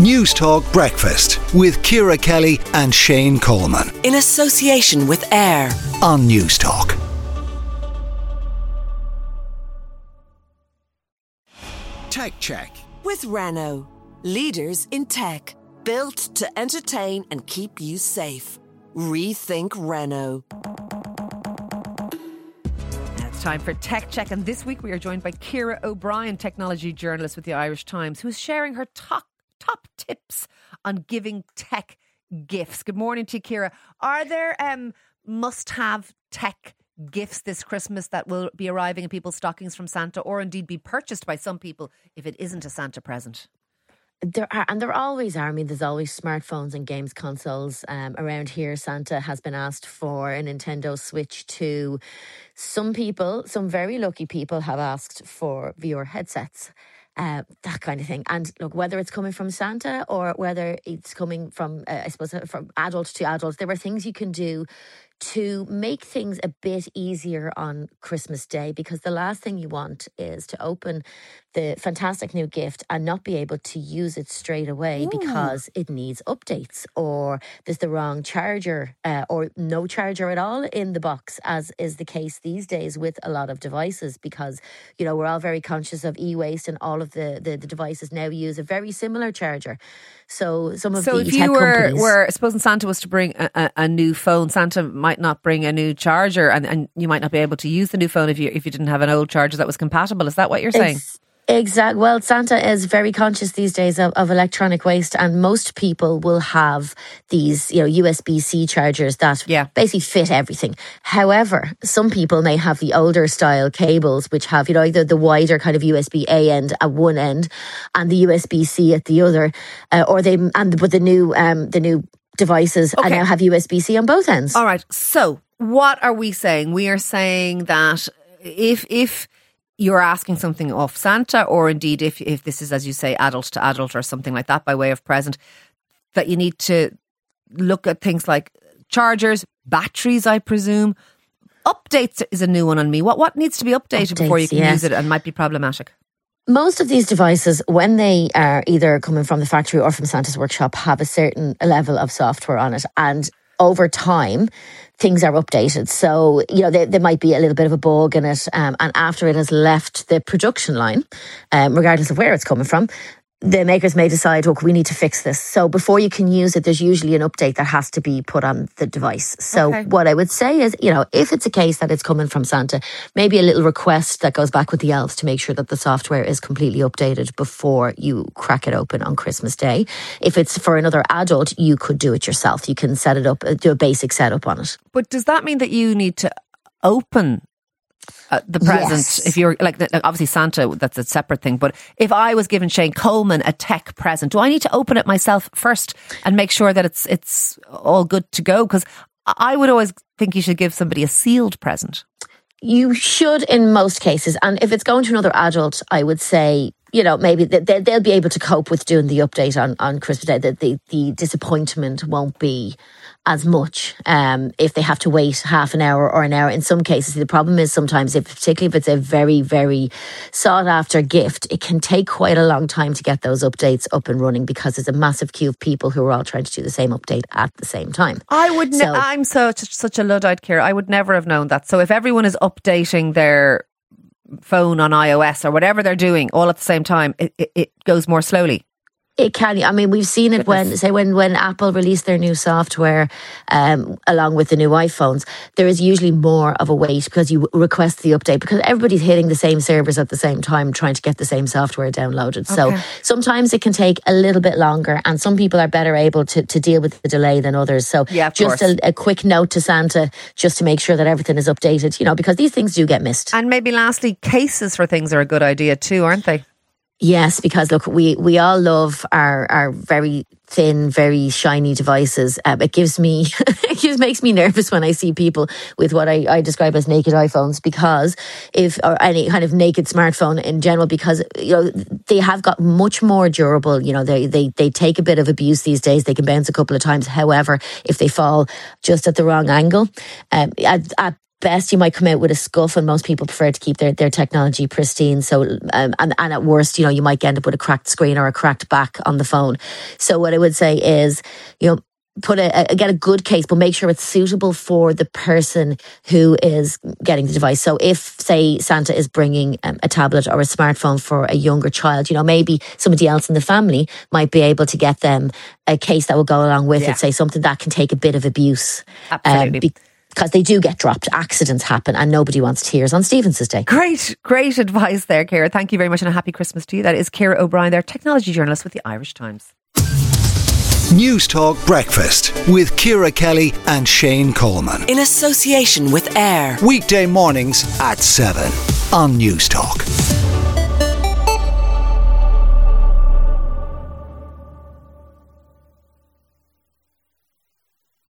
News Talk Breakfast with Ciara Kelly and Shane Coleman. In association with AIR on News Talk. Tech Check with Renault. Leaders in tech. Built to entertain and keep you safe. Rethink Renault. It's time for Tech Check, and this week we are joined by Ciara O'Brien, technology journalist with the Irish Times, who is sharing her top tips on giving tech gifts. Good morning to you, Ciara. Are there must-have tech gifts this Christmas that will be arriving in people's stockings from Santa, or indeed be purchased by some people if it isn't a Santa present? There are, and there always are. I mean, there's always smartphones and games consoles. Around here, Santa has been asked for a Nintendo Switch 2. Some people, some very lucky people, have asked for VR headsets. That kind of thing. And look, whether it's coming from Santa or whether it's coming from, I suppose, from adult to adult, there are things you can do to make things a bit easier on Christmas Day, because the last thing you want is to open the fantastic new gift and not be able to use it straight away because it needs updates, or there's the wrong charger, or no charger at all in the box, as is the case these days with a lot of devices, because, you know, we're all very conscious of e-waste, and all of the devices now use a very similar charger. So some of the if tech you companies... were supposing Santa was to bring a new phone, Santa might not bring a new charger, and you might not be able to use the new phone if you didn't have an old charger that was compatible. Is that what you're saying? Exactly. Well, Santa is very conscious these days of electronic waste, and most people will have these, USB-C chargers that basically fit everything. However, some people may have the older style cables, which have, either the wider kind of USB-A end at one end and the USB-C at the other, but the new devices and now have USB-C on both ends. All right. So what are we saying? We are saying that if you're asking something off Santa, or indeed if this is, as you say, adult to adult or something like that by way of present, that you need to look at things like chargers, batteries, I presume. Updates is a new one on me. What needs to be updated before you can use it and might be problematic? Most of these devices, when they are either coming from the factory or from Santa's workshop, have a certain level of software on it, and over time things are updated. So, there might be a little bit of a bug in it, and after it has left the production line, regardless of where it's coming from, the makers may decide, look, we need to fix this. So before you can use it, there's usually an update that has to be put on the device. So what I would say is, if it's a case that it's coming from Santa, maybe a little request that goes back with the elves to make sure that the software is completely updated before you crack it open on Christmas Day. If it's for another adult, you could do it yourself. You can set it up, do a basic setup on it. But does that mean that you need to open the present? Yes. If you're like, obviously Santa, that's a separate thing, but if I was giving Shane Coleman a tech present, do I need to open it myself first and make sure that it's all good to go? Because I would always think you should give somebody a sealed present. You should in most cases, and if it's going to another adult, I would say, maybe they'll be able to cope with doing the update on Christmas Day. The disappointment won't be as much if they have to wait half an hour or an hour. In some cases, the problem is sometimes, particularly if it's a very, very sought after gift, it can take quite a long time to get those updates up and running, because there's a massive queue of people who are all trying to do the same update at the same time. I'm such a Luddite, Ciara. I would never have known that. So if everyone is updating their phone on iOS or whatever they're doing all at the same time, it goes more slowly. It can. I mean, we've seen it when Apple released their new software along with the new iPhones. There is usually more of a wait because you request the update, because everybody's hitting the same servers at the same time trying to get the same software downloaded. So sometimes it can take a little bit longer, and some people are better able to deal with the delay than others. So just a quick note to Santa just to make sure that everything is updated, because these things do get missed. And maybe lastly, cases for things are a good idea too, aren't they? Yes, because look, we all love our very thin, very shiny devices. It makes me nervous when I see people with what I describe as naked iPhones, or any kind of naked smartphone in general, because they have got much more durable. They take a bit of abuse these days. They can bounce a couple of times. However, if they fall just at the wrong angle, at best you might come out with a scuff, and most people prefer to keep their technology pristine. So and at worst, you know, you might end up with a cracked screen or a cracked back on the phone. So what I would say is, you know, get a good case, but make sure it's suitable for the person who is getting the device. So if, say, Santa is bringing a tablet or a smartphone for a younger child, you know, maybe somebody else in the family might be able to get them a case that will go along with it, say something that can take a bit of abuse. Absolutely. Because they do get dropped, accidents happen, and nobody wants tears on Stephen's Day. Great advice there, Ciara. Thank you very much, and a happy Christmas to you. That is Ciara O'Brien, their technology journalist with the Irish Times. News Talk Breakfast with Ciara Kelly and Shane Coleman. In association with AIR. Weekday mornings at 7 on News Talk.